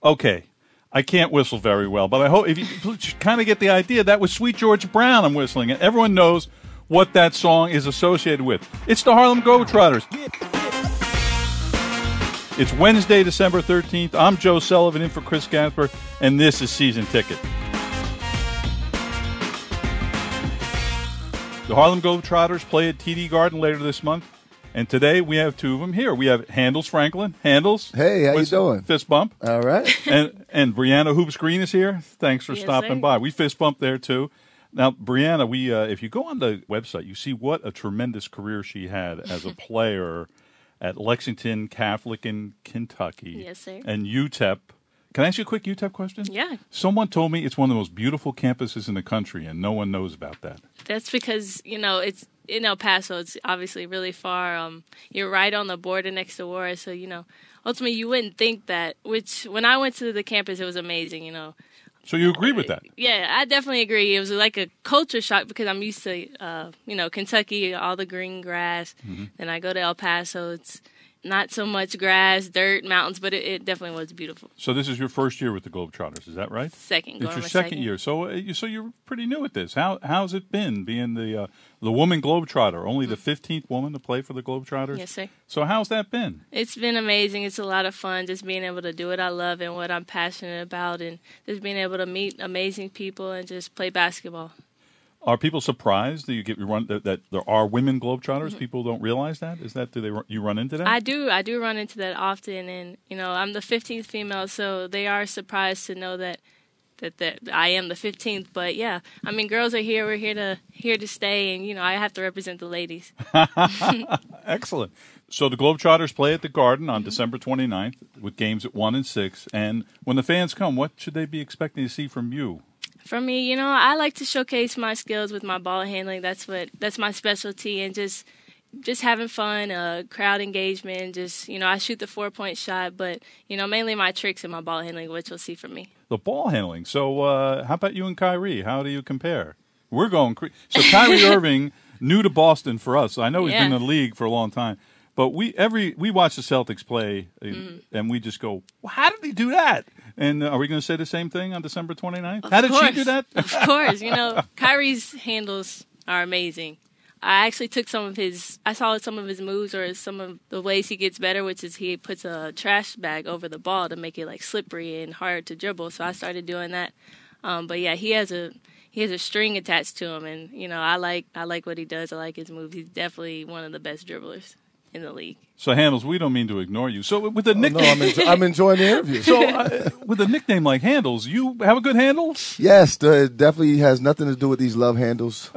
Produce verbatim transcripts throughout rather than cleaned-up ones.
Okay. I can't whistle very well, but I hope if you kind of get the idea, that was Sweet George Brown I'm whistling, and everyone knows what that song is associated with. It's the Harlem Globetrotters. It's Wednesday, December thirteenth. I'm Joe Sullivan in for Chris Gasper, and this is Season Ticket. The Harlem Globetrotters play at T D Garden later this month, and today we have two of them here. We have Handles Franklin. Handles. Hey, how you doing? Fist bump. All right. and and Brianna Hoops Green is here. Thanks for yes, stopping sir. by. We fist bumped there too. Now, Brianna, we uh, if you go on the website, you see what a tremendous career she had as a player at Lexington Catholic in Kentucky. Yes, sir. And U T E P. Can I ask you a quick U T E P question? Yeah. Someone told me it's one of the most beautiful campuses in the country, and no one knows about that. That's because, you know, it's in El Paso. It's obviously really far. Um, you're right on the border next to Juarez. So, you know, ultimately you wouldn't think that, which when I went to the campus, it was amazing, you know. So you agree with that? Yeah, I definitely agree. It was like a culture shock because I'm used to, uh, you know, Kentucky, all the green grass. Mm-hmm. Then I go to El Paso. It's not so much grass, dirt, mountains, but it, it definitely was beautiful. So this is your first year with the Globetrotters, is that right? Second. It's your second, second year. So uh, you, so you're pretty new at this. How how's it been being the uh, the woman Globetrotter, only the fifteenth woman to play for the Globetrotters? Yes, sir. So how's that been? It's been amazing. It's a lot of fun just being able to do what I love and what I'm passionate about, and just being able to meet amazing people and just play basketball. Are people surprised that you get you run that, that there are women Globetrotters? Mm-hmm. People don't realize that. Is that do they you run into that? I do. I do run into that often, and you know I'm the fifteenth female, so they are surprised to know that that that I am the fifteenth. But yeah, I mean, girls are here. We're here to here to stay, and you know I have to represent the ladies. Excellent. So the Globetrotters play at the Garden on mm-hmm. December twenty-ninth with games at one and six. And when the fans come, what should they be expecting to see from you? For me, you know, I like to showcase my skills with my ball handling. That's what that's my specialty, and just just having fun, uh, crowd engagement. Just you know, I shoot the four point shot, but you know, mainly my tricks and my ball handling, which you'll see from me. The ball handling. So, uh, how about you and Kyrie? How do you compare? We're going cre- so Kyrie Irving, new to Boston for us. I know he's yeah. been in the league for a long time. But we every we watch the Celtics play, uh, mm. and we just go, well, how did he do that? And uh, are we going to say the same thing on December twenty-ninth? Of how did course. she do that? Of course. You know, Kyrie's handles are amazing. I actually took some of his, I saw some of his moves or some of the ways he gets better, which is he puts a trash bag over the ball to make it like slippery and hard to dribble. So I started doing that. Um, but yeah, he has a he has a string attached to him, and you know, I like I like what he does. I like his moves. He's definitely one of the best dribblers in the league. So, Handles, we don't mean to ignore you. So, with a nickname, oh, no, I'm, enjo- I'm enjoying the interview. So, uh, with a nickname like Handles, you have a good handle? Yes, uh, it definitely has nothing to do with these love handles.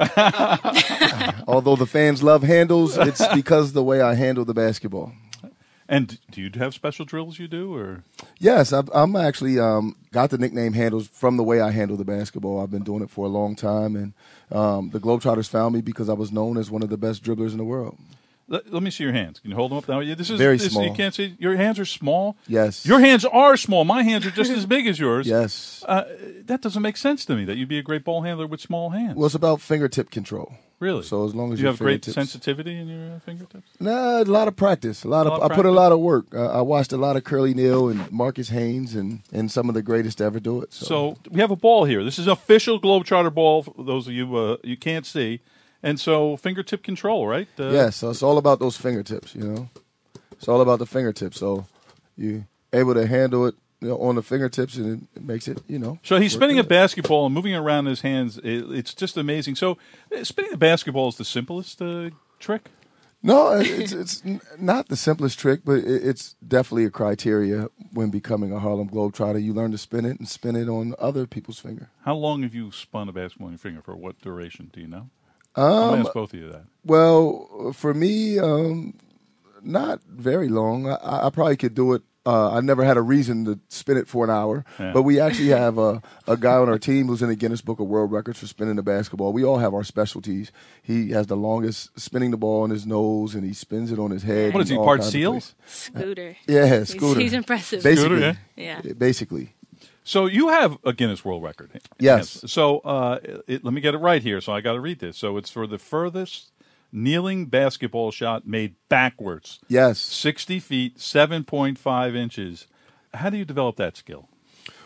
Although the fans love handles, it's because of the way I handle the basketball. And do you have special drills you do, or? Yes, I've, I'm actually um, got the nickname Handles from the way I handle the basketball. I've been doing it for a long time, and um, the Globetrotters found me because I was known as one of the best dribblers in the world. Let, let me see your hands. Can you hold them up now? This is very this, small. You can't see. Your hands are small. Yes. Your hands are small. My hands are just as big as yours. Yes. Uh, that doesn't make sense to me. That you'd be a great ball handler with small hands. Well, it's about fingertip control. Really? So as long as you your have great fingertips- sensitivity in your uh, fingertips. Nah, a lot of practice. A lot of, A lot of I put a practice. lot of work. Uh, I watched a lot of Curly Neal and Marcus Haynes and, and some of the greatest to ever do it. So. So we have a ball here. This is official Globetrotter ball. For those of you uh, you can't see. And so fingertip control, right? Uh, yes, so it's all about those fingertips, you know. It's all about the fingertips. So you're able to handle it, you know, on the fingertips, and it makes it, you know. So he's spinning good. a basketball and moving it around in his hands. It, it's just amazing. So uh, spinning the basketball is the simplest uh, trick? No, it's it's n- not the simplest trick, but it, it's definitely a criteria when becoming a Harlem Globetrotter. You learn to spin it and spin it on other people's finger. How long have you spun a basketball on your finger? For what duration? Do you know? Um, I'm going to ask both of you that. Well, for me, um, not very long. I, I probably could do it. Uh, I never had a reason to spin it for an hour, Yeah. but we actually have a, a guy on our team who's in the Guinness Book of World Records for spinning the basketball. We all have our specialties. He has the longest spinning the ball on his nose, and he spins it on his head. What is he, and all part kinds of seal? places. Scooter. Yeah, He's- Scooter. He's, impressive. Basically, Scooter, yeah. basically. So you have a Guinness World Record. Yes. So uh, it, let me get it right here. So I got to read this. So it's for the furthest kneeling basketball shot made backwards. Yes. sixty feet, seven point five inches. How do you develop that skill?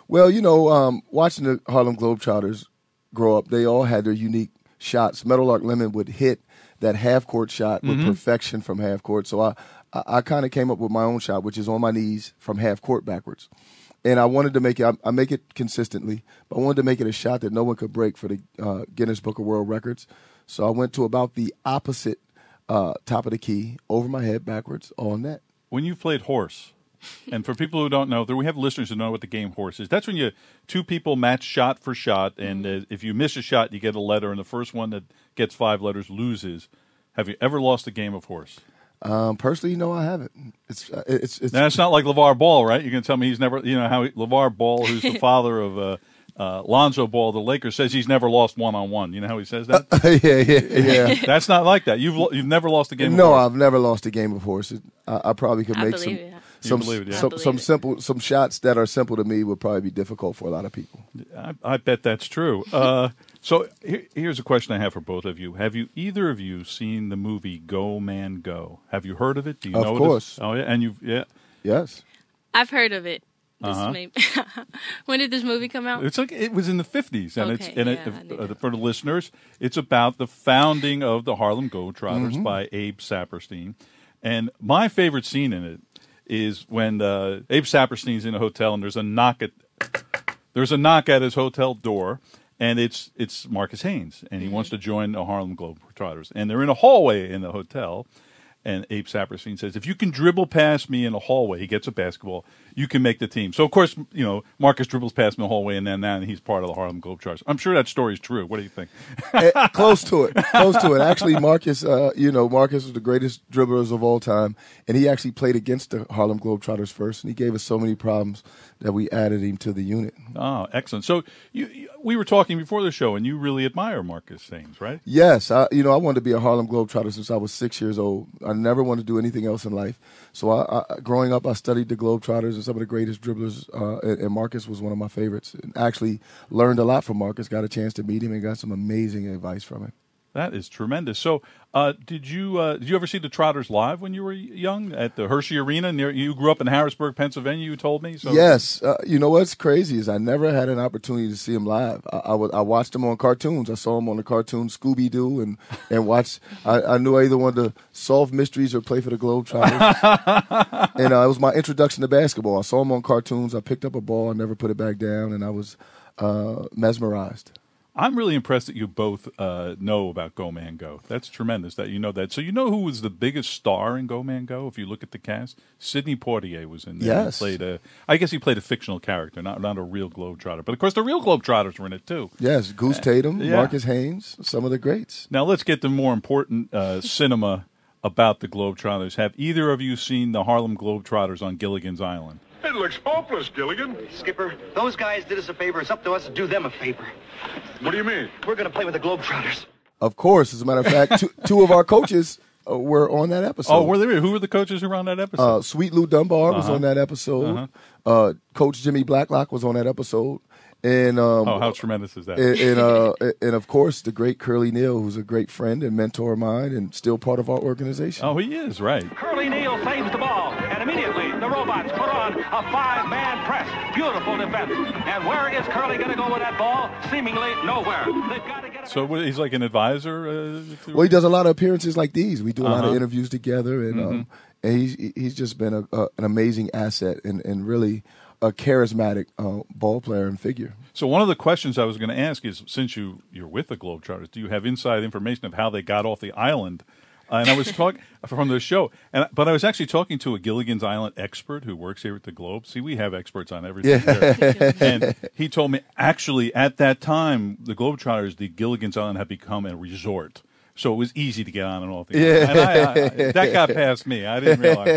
Well, you know, um, watching the Harlem Globetrotters grow up, they all had their unique shots. Meadowlark Lemon would hit that half-court shot with Mm-hmm. perfection from half-court. So I, I, I kind of came up with my own shot, which is on my knees from half-court backwards. And I wanted to make it, I, I make it consistently, but I wanted to make it a shot that no one could break for the uh, Guinness Book of World Records. So I went to about the opposite uh, top of the key, over my head, backwards, all net. When you played horse, and for people who don't know, we have listeners who know what the game horse is. That's when you two people match shot for shot, and uh, if you miss a shot, you get a letter, and the first one that gets five letters loses. Have you ever lost a game of horse? Um, personally, no, I haven't. It's uh, it's it's. Now, it's not like LeVar Ball, right? You're going to tell me he's never, you know, how he, LeVar Ball, who's the father of uh, uh, Lonzo Ball, the Lakers, says he's never lost one-on-one. You know how he says that? yeah, yeah, yeah. That's not like that. You've you've never lost a game of No, horse. I've never lost a game of horse. It, I, I probably could I make some believe it. some You believe it, yeah. some, I some believe it. simple some shots that are simple to me would probably be difficult for a lot of people. I, I bet that's true. Uh, so here, here's a question I have for both of you. Have you either of you seen the movie Go Man Go? Have you heard of it? Do you Of know what course. it's- Oh yeah, and you yeah. Yes. I've heard of it. This Uh-huh. may- when did this movie come out? It's like it was in the fifties, and it's Okay, and yeah, it, I knew uh, that. for the listeners, it's about the founding of the Harlem Globetrotters Mm-hmm. by Abe Saperstein. And my favorite scene in it is when uh, Abe Saperstein's in a hotel and there's a knock at there's a knock at his hotel door, and it's it's Marcus Haynes, and he wants to join the Harlem Globetrotters, and they're in a hallway in the hotel. And Abe Saperstein says, if you can dribble past me in the hallway, he gets a basketball, you can make the team. So, of course, you know, Marcus dribbles past me in the hallway, and then now he's part of the Harlem Globetrotters. I'm sure that story is true. What do you think? Eh, close to it. Close to it. Actually, Marcus, uh, you know, Marcus was the greatest dribblers of all time, and he actually played against the Harlem Globetrotters first, and he gave us so many problems that we added him to the unit. Oh, excellent. So you, you, we were talking before the show, and you really admire Marcus Haynes, right? Yes, I, you know, I wanted to be a Harlem Globetrotter since I was six years old. I never wanted to do anything else in life. So, I, I, growing up, I studied the Globetrotters and some of the greatest dribblers, uh, and, and Marcus was one of my favorites. And actually learned a lot from Marcus, got a chance to meet him, and got some amazing advice from him. That is tremendous. So, uh, did you uh, did you ever see the Trotters live when you were young at the Hershey Arena? Near, you grew up in Harrisburg, Pennsylvania. You told me. So Yes, uh, you know what's crazy is I never had an opportunity to see him live. I, I, was, I watched him on cartoons. I saw him on the cartoon Scooby Doo, and and watched. I, I knew I either wanted to solve mysteries or play for the Globetrotters. And uh, it was my introduction to basketball. I saw him on cartoons. I picked up a ball. I never put it back down, and I was uh, mesmerized. I'm really impressed that you both uh, know about Go Man Go. That's tremendous that you know that. So you know who was the biggest star in Go Man Go? If you look at the cast, Sidney Poitier was in there. Yes. He played a, I guess he played a fictional character, not not a real Globetrotter. But of course, the real Globetrotters were in it too. Yes, Goose Tatum, yeah. Marcus Haynes, some of the greats. Now let's get to more important uh, cinema about the Globetrotters. Have either of you seen the Harlem Globetrotters on Gilligan's Island? It looks hopeless, Gilligan. Skipper, those guys did us a favor. It's up to us to do them a favor. What do you mean? We're going to play with the Globetrotters. Of course, as a matter of fact, two, two of our coaches uh, were on that episode. Oh, were they? Who were the coaches who were on that episode? Uh, Sweet Lou Dunbar was Uh-huh. on that episode. Uh-huh. Uh, Coach Jimmy Blacklock was on that episode. And um, oh, how tremendous is that? and, and, uh, and of course, the great Curly Neal, who's a great friend and mentor of mine and still part of our organization. Oh, he is, right. Curly Neal saves the ball, and immediately the robots put on a five-man press. Beautiful defense. And where is Curly going to go with that ball? Seemingly nowhere. They've got to get it. So what, he's like an advisor? Uh, to- Well, he does a lot of appearances like these. We do a lot Uh-huh. of interviews together, and um, and he's he's just been a, a, an amazing asset and, and really a charismatic uh, ball player and figure. So one of the questions I was going to ask is, since you, you're with the Globetrotters, do you have inside information of how they got off the island? Uh, and I was talking from the show, and but I was actually talking to a Gilligan's Island expert who works here at the Globe. See, we have experts on everything here. And he told me, actually, at that time, the Globetrotters, the Gilligan's Island had become a resort. So it was easy to get on and off the island. And I, I, that got past me. I didn't realize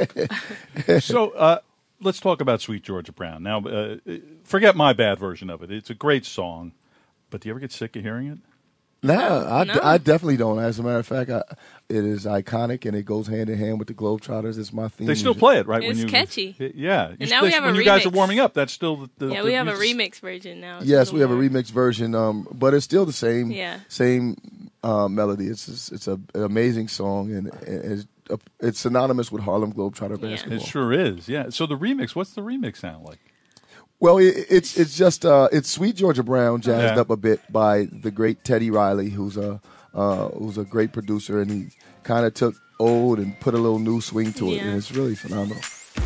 that. So uh, let's talk about Sweet Georgia Brown. Now, uh, forget my bad version of it. It's a great song, but do you ever get sick of hearing it? No, I, No. I definitely don't. As a matter of fact, I, it is iconic and it goes hand in hand with the Globetrotters. It's my theme. They still music. play it, right? It's when you, catchy. Yeah. You And now we still- have a when you guys are remix. warming up, that's still the, the Yeah, the we have a music. remix version now. It's Yes, a we have a little more- remix version, um, but it's still the same Yeah. same uh, melody. It's it's, it's a, an amazing song, and it's, it's synonymous with Harlem Globetrotter Yeah. basketball. It sure is, yeah. So the remix, what's the remix sound like? Well, it, it's it's just uh, it's Sweet Georgia Brown jazzed Yeah. up a bit by the great Teddy Riley, who's a uh, who's a great producer, and he kind of took old and put a little new swing to it, Yeah. and it's really phenomenal.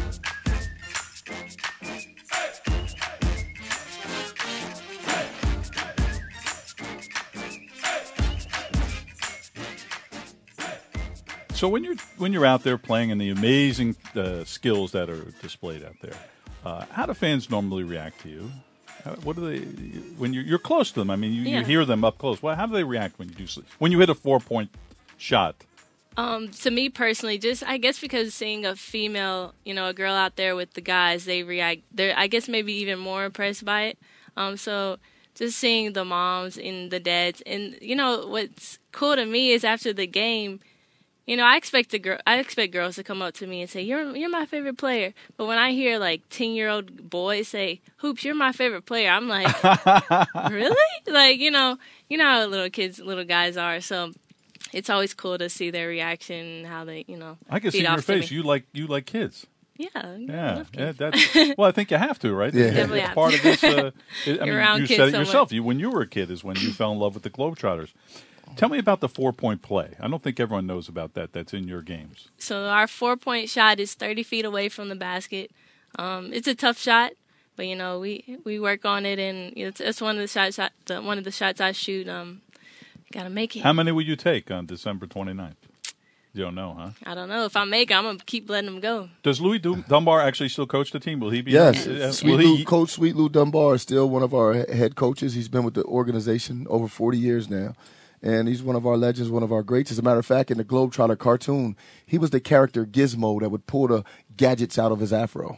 So when you're when you're out there playing and the amazing uh, skills that are displayed out there, uh, how do fans normally react to you? How, what do they when you're, you're close to them? I mean, you, Yeah. you hear them up close. Well, how do they react when you do s- when you hit a four point shot? Um, to me personally, just I guess because seeing a female, you know, a girl out there with the guys, they react. They're I guess maybe even more impressed by it. Um, so just seeing the moms and the dads, and you know what's cool to me is after the game, you know, I expect the girl, I expect girls to come up to me and say, "You're you're my favorite player." But when I hear like ten year old boys say, "Hoops, you're my favorite player," I'm like, really? Like you know, you know how little kids, little guys are. So it's always cool to see their reaction, how they, you know, I can feed see in your off to face me. you like you like kids. Yeah, I Yeah, love yeah. kids. That's well. I think you have to, right? Yeah. It's Definitely have part to. of this. Uh, it- I mean, around you kids said it so yourself. much. You when you were a kid is when you fell in love with the Globetrotters. Tell me about the four point play. I don't think everyone knows about that. That's in your games. So our four point shot is thirty feet away from the basket. Um, it's a tough shot, but you know we, we work on it, and it's, it's one of the shots. I, the, one of the shots I shoot. Um, gotta make it. How many will you take on December twenty-ninth? You don't know, huh? I don't know if I make it. I'm gonna keep letting them go. Does Louis Dum- Dunbar actually still coach the team? Will he be? Yes, uh, Sweet will Lou, he? Coach Sweet Lou Dunbar is still one of our he- head coaches. He's been with the organization over forty years now, and he's one of our legends, one of our greats. As a matter of fact, in the Globetrotter cartoon, he was the character Gizmo that would pull the gadgets out of his afro.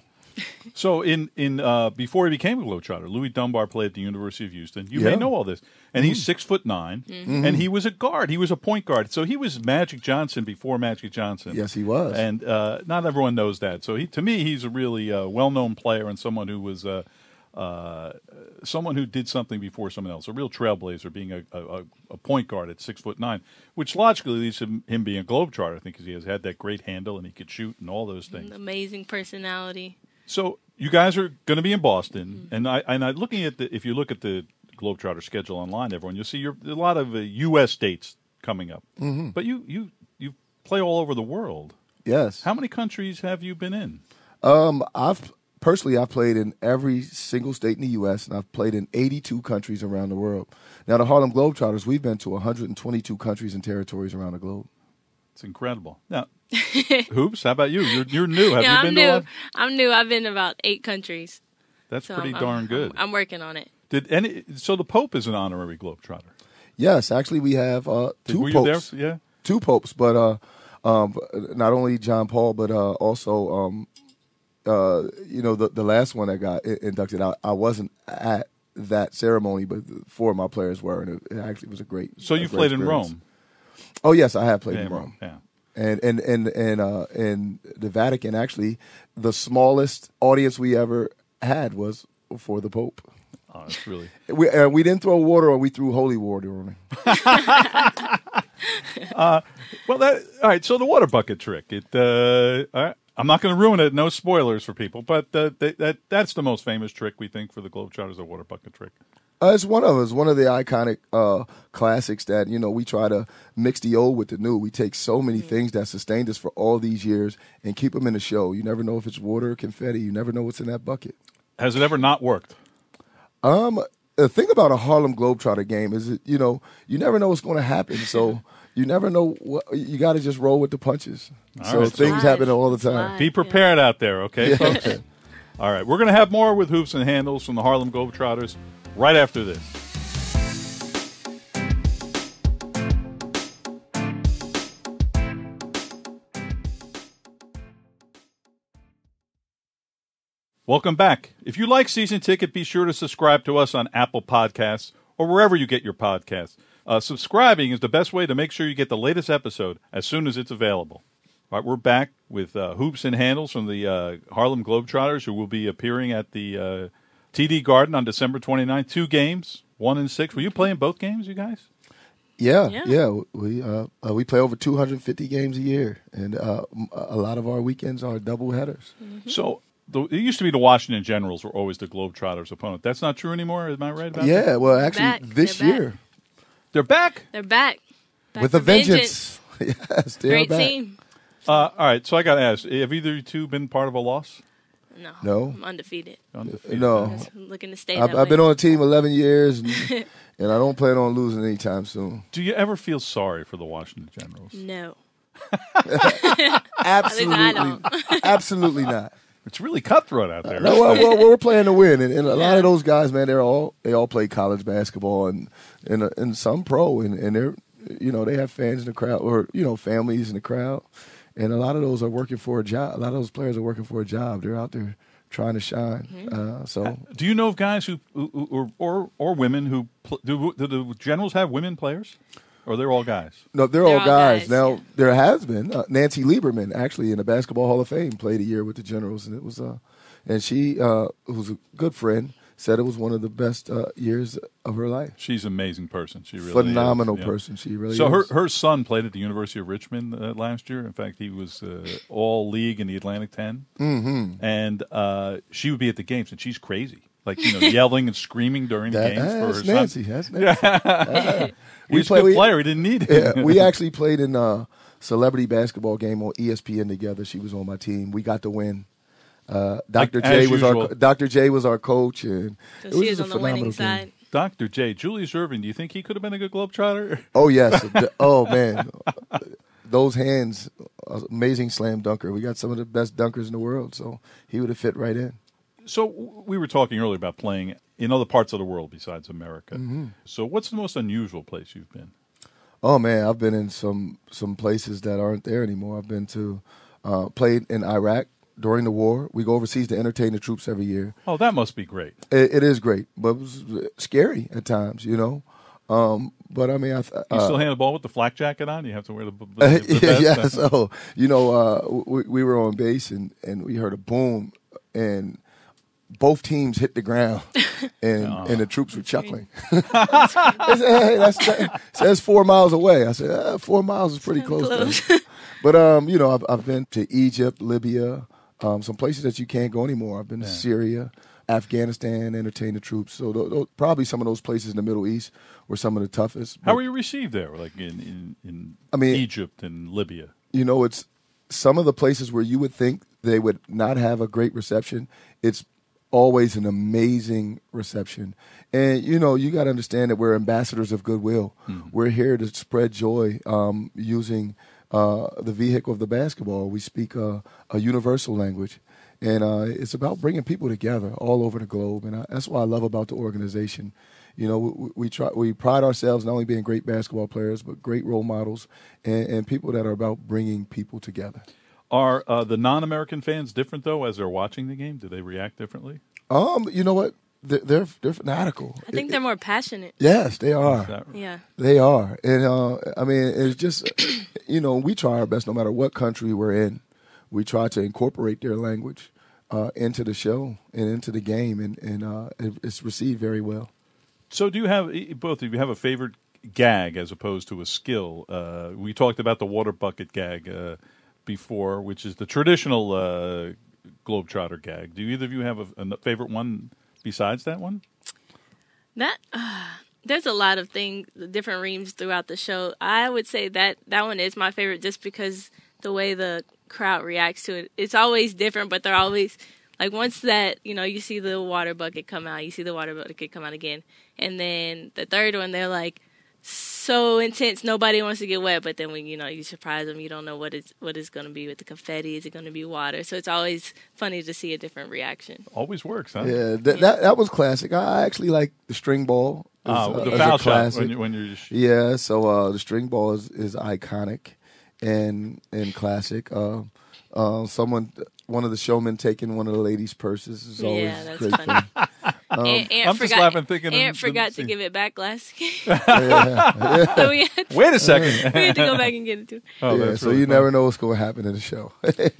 So in in uh, before he became a Globetrotter, Louis Dunbar played at the University of Houston. You Yeah. may know all this, and he's six foot 9 and he was a guard. He was a point guard. So he was Magic Johnson before Magic Johnson. Yes, he was. And uh, not everyone knows that. So he, to me, he's a really uh, well known player and someone who was uh, uh, someone who did something before someone else. A real trailblazer, being a, a, a point guard at six foot nine, which logically leads to him, him being a Globetrotter. I think because he has had that great handle and he could shoot and all those things. Amazing personality. So you guys are going to be in Boston, and I and I looking at the if you look at the Globetrotter schedule online, everyone you'll see you're, a lot of uh, U S dates coming up, mm-hmm. but you you you play all over the world. Yes. How many countries have you been in? Um, I've personally I've played in every single state in the U S and I've played in eighty-two countries around the world. Now the Harlem Globetrotters, we've been to one hundred twenty-two countries and territories around the globe. It's incredible. Now, Hoops, how about you? You're you're new. Have yeah, you I'm been new. to one? I'm new. I've been to about eight countries. That's So pretty I'm- darn I'm- good. I'm, working on it. Did any? So the Pope is an honorary Globetrotter. Yes, actually we have uh, Did, two were you popes. there? Yeah. Two popes, but uh, um, not only John Paul, but uh, also um, uh, you know the the last one that got i- inducted. I, I wasn't at that ceremony, but four of my players were, and it, it actually was a great. So a you great played in experience. Rome. Oh yes, I have played Yeah, in Rome. Yeah. And and and and uh, in the Vatican, actually, the smallest audience we ever had was for the Pope. Oh, that's really. We uh, we didn't throw water, or we threw holy water on him. Well, that all right. So the water bucket trick. It. Uh, all right, I'm not going to ruin it. No spoilers for people, but uh, they, that that's the most famous trick we think for the Globetrotters. The water bucket trick. Uh, it's one of us, one of the iconic uh, classics that, you know, we try to mix the old with the new. We take so many things that sustained us for all these years and keep them in the show. You never know if it's water or confetti. You never know what's in that bucket. Has it ever not worked? Um, the thing about a Harlem Globetrotter game is, that, you know, you never know what's going to happen. So you never know what, you got to just roll with the punches. All so right, so- things Live. happen all the It's time. live. Be prepared out there, okay, folks? All right, we're going to have more with Hoops and Handles from the Harlem Globetrotters right after this. Welcome back. If you like Season Ticket, be sure to subscribe to us on Apple Podcasts or wherever you get your podcasts. Uh, subscribing is the best way to make sure you get the latest episode as soon as it's available. All right, we're back with uh, Hoops and Handles from the uh, Harlem Globetrotters, who will be appearing at the uh, T D Garden on December twenty-ninth. Two games, one and six. Were you playing both games, you guys? Yeah, Yeah. yeah. We uh, uh, we play over two hundred fifty games a year, and uh, m- a lot of our weekends are double headers. So the, it used to be the Washington Generals were always the Globetrotters' opponent. That's not true anymore. Am I right about that? Yeah, well, actually, back. this They're year back. They're back. They're back. back with for a vengeance. Yes, they Great are back. team. Uh, all right, so I got to ask: have either of you two been part of a loss? No. No. I'm undefeated. Undefeated. No, Just looking to stay I've, that I've way. been on the team eleven years, and, and I don't plan on losing anytime soon. Do you ever feel sorry for the Washington Generals? No. Absolutely, don't. absolutely not. It's really cutthroat out there. No, well, well, we're playing to win, and, and a lot of those guys, man, they're all they all play college basketball and and, uh, and some pro, and, and they're you know they have fans in the crowd or you know families in the crowd, and a lot of those are working for a job. A lot of those players are working for a job. They're out there trying to shine. Mm-hmm. Uh, so, Do you know of guys who, who, who or, or or women who pl- do, do the Generals have women players, or they're all guys? no, they're, They're all all guys. guys, Now yeah. there has been uh, Nancy Lieberman actually in the Basketball Hall of Fame played a year with the Generals, and it was uh, and she uh, who's a good friend said it was one of the best uh, years of her life. She's an amazing person. She really Phenomenal is, yeah. person. She really So her is. her son played at the University of Richmond uh, last year. In fact, he was uh, all league in the Atlantic Ten, mm-hmm. and uh, she would be at the games, and she's crazy, like you know, yelling and screaming during the That- games for her that's son. Nancy. That's Nancy. He was a play- good we- player. He didn't need it. Yeah, we actually played in a celebrity basketball game on E S P N together. She was on my team. We got the win. Uh, Doctor Like, J as was usual. our Doctor J was our coach, and So it was she just is a on the winning phenomenal game. side. Doctor J, Julius Irving. Do you think he could have been a good Globetrotter? Oh yes. Oh man, those hands, amazing slam dunker. We got some of the best dunkers in the world, so he would have fit right in. So w- we were talking earlier about playing in other parts of the world besides America. Mm-hmm. So what's the most unusual place you've been? Oh man, I've been in some some places that aren't there anymore. I've been to uh, played in Iraq during the war. We go overseas to entertain the troops every year. Oh, that must be great. It, it is great, but it was scary at times, you know. Um, but I mean, I th- You uh, still hand the ball with the flak jacket on? You have to wear the, the, the vest? yeah. So you know, uh, we, we were on base and, and we heard a boom, and both teams hit the ground, and and the troops were chuckling. They said, "Hey, that's that says four miles away." I said, uh, four miles is pretty close." Close. man." But um, you know, I've, I've been to Egypt, Libya, um, some places that you can't go anymore. I've been to Syria, Afghanistan, entertained the troops. So th- th- probably some of those places in the Middle East were some of the toughest. How But, were you received there, like in, in, in I mean- Egypt and Libya? you know, it's some of the places where you would think they would not have a great reception. It's always an amazing reception. And, you know, you got to understand that we're ambassadors of goodwill. Mm-hmm. We're here to spread joy um, using uh, the vehicle of the basketball. We speak uh, a universal language. And uh, it's about bringing people together all over the globe. And I, that's what I love about the organization. You know, we, we try we pride ourselves not only being great basketball players, but great role models and, and people that are about bringing people together. Are uh, the non-American fans different, though, as they're watching the game? Do they react differently? Um, you know what? They're they're, they're fanatical. I think It- they're more passionate. yes, they are. Is that right? Yeah. They are, and uh, I mean, it's just you know, we try our best, no matter what country we're in. We try to incorporate their language uh, into the show and into the game, and and uh, it, it's received very well. So do you have, both of you have a favorite gag as opposed to a skill? Uh, we talked about the water bucket gag uh, before, which is the traditional uh, Globetrotter gag. Do either of you have a, a favorite one besides that one? That uh, there's a lot of things, different reams throughout the show. I would say that that one is my favorite, just because the way the crowd reacts to it. It's always different, but they're always like, once that, you know, you see the water bucket come out, you see the water bucket come out again, and then the third one, they're like so intense, nobody wants to get wet. But then when you know you surprise them, you don't know what it's what it's going to be with the confetti. Is it going to be water? So it's always funny to see a different reaction. Always works, huh? Yeah, that that, that was classic. I actually like the string ball. Ah, as, with uh, the as a foul shot classic. when, you, when you're just, Yeah, so uh, the string ball is, is iconic and and classic. Uh, uh, someone, one of the showmen taking one of the ladies' purses is always Yeah, that's great. funny. fun. Aunt, Aunt I'm just forgot, laughing thinking of Aunt the- forgot the- to give it back last game. Yeah, So we had to, wait a second. we had to go back and get it too. Oh, yeah, that's so really you funny. never know what's going to happen in the show.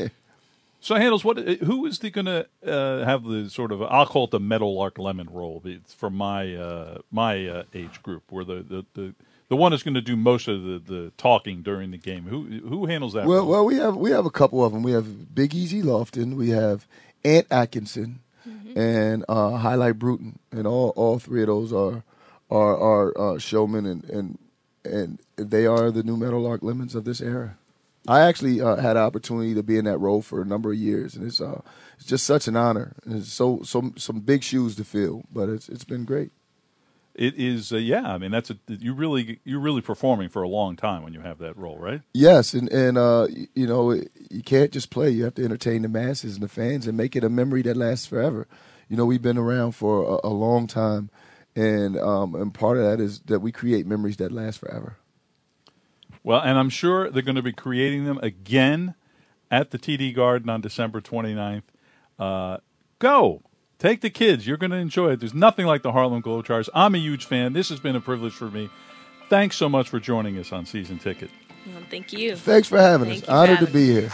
So, Handles, what? Who is the going to uh, have the sort of? I'll call it the Meadowlark Lemon role. It's for my uh, my uh, age group, where the the, the, the one is going to do most of the, the talking during the game. Who who handles that? well, role? well, we have we have a couple of them. We have Big Easy Lofton. We have Ant Atkinson, mm-hmm. and uh, Highlight Bruton, and all, all three of those are are, are uh, showmen, and, and and they are the new Meadowlark Lemons of this era. I actually uh, had an opportunity to be in that role for a number of years, and it's uh, it's just such an honor. And it's so so some big shoes to fill, but it's it's been great. It is, uh, yeah. I mean, that's a, you really you're really performing for a long time when you have that role, right? Yes, and and uh, you know, you can't just play. You have to entertain the masses and the fans and make it a memory that lasts forever. You know, we've been around for a, a long time, and um, and part of that is that we create memories that last forever. Well, and I'm sure they're going to be creating them again at the T D Garden on December twenty-ninth. Uh, go. Take the kids. You're going to enjoy it. There's nothing like the Harlem Globetrotters. I'm a huge fan. This has been a privilege for me. Thanks so much for joining us on Season Ticket. Well, thank you. Thanks for having Thank us. Honored to be us. here.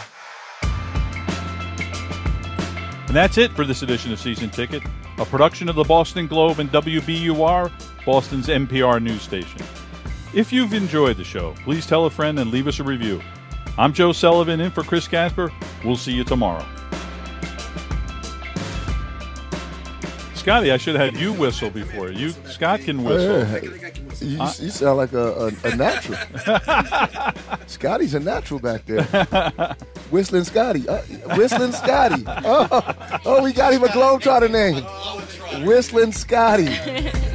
And that's it for this edition of Season Ticket, a production of the Boston Globe and W B U R, Boston's N P R news station. If you've enjoyed the show, please tell a friend and leave us a review. I'm Joe Sullivan in for Chris Casper. We'll see you tomorrow. Scotty, I should have had you whistle before. You, Scott can whistle. Hey, you, uh, you sound like a, a, a natural. Scotty's a natural back there. Whistling Scotty. Uh, Whistling Scotty. Oh, oh, we got him a Globetrotter name. Whistling Scotty.